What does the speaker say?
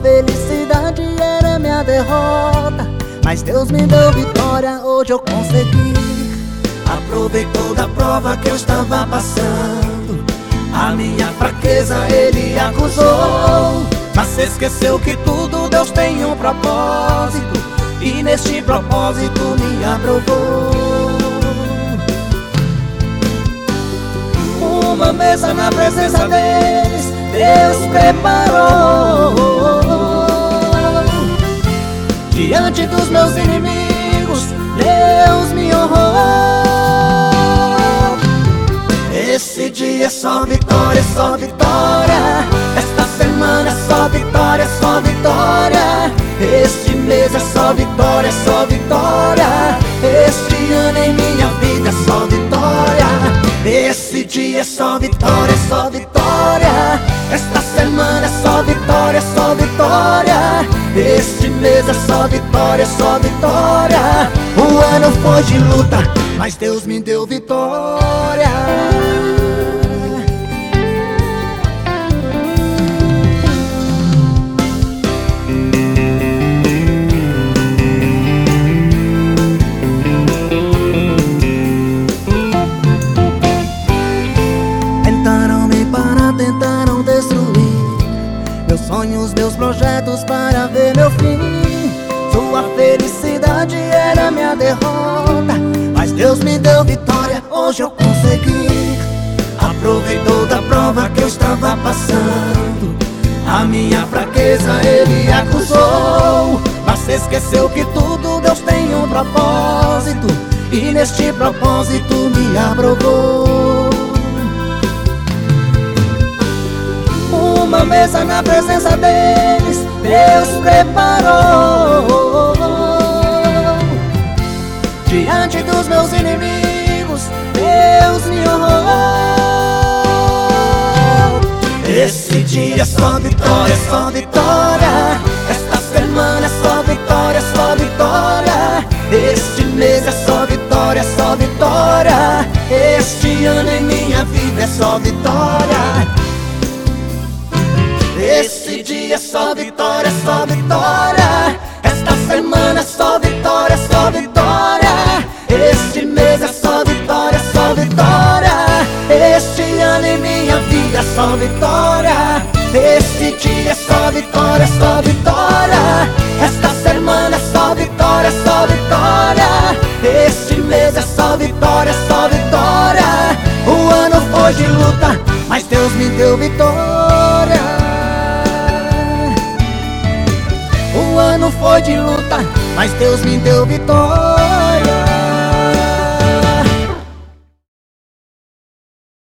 felicidade era minha derrota, mas Deus me deu vitória, hoje eu consegui. Aproveitou da prova que eu estava passando, a minha fraqueza ele acusou, mas se esqueceu que tudo Deus tem um propósito, e neste propósito me aprovou. Uma mesa na presença deles Deus preparou, diante dos meus inimigos Deus me honrou. Esse dia é só vitória, só vitória. Esta semana é só vitória, só vitória. Este mês é só vitória, só vitória. Este ano em minha vida é só vitória. Esse dia é só vitória, só vitória. Esta semana é só vitória, só vitória. Este mês é só vitória, só vitória. O ano foi de luta, mas Deus me deu vitória. Tentaram me parar, tentaram destruir meus sonhos, meus projetos para ver meu fim. Sua felicidade era minha derrota, mas Deus me deu vitória, hoje eu consegui. Aproveitou da prova que eu estava passando, a minha fraqueza ele acusou, mas se esqueceu que tudo Deus tem um propósito, e neste propósito me aprovou. Uma mesa na presença deles Deus preparou, diante dos meus inimigos Deus me honrou. Esse dia é só vitória, só vitória. Esta semana é só vitória, só vitória. Este mês é só vitória, só vitória. Este ano em minha vida é só vitória. Esse dia é só vitória, só vitória. Esta semana é só vitória, só vitória. Este mês é só vitória, só vitória. Este ano em minha vida é só vitória. Este dia é só vitória, só vitória. Esta semana é só vitória, só vitória. Este mês é só vitória, só vitória. O ano foi de luta, mas Deus me deu vitória. O ano foi de luta, mas Deus me deu vitória.